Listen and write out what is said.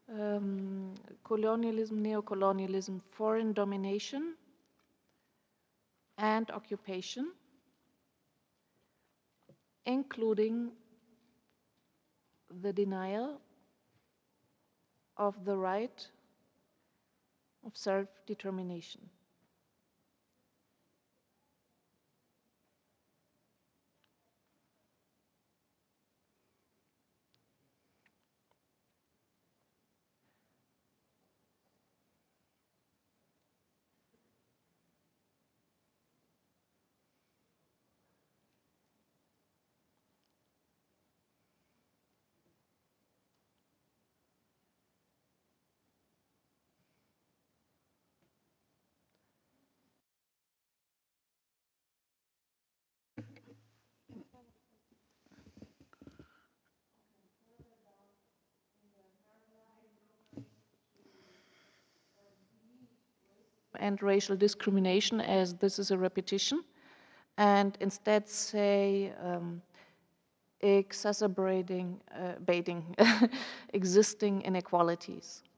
um, colonialism, neocolonialism, foreign domination and occupation, including the denial of the right of self-determination. And racial discrimination, as this is a repetition, and instead say exacerbating existing inequalities.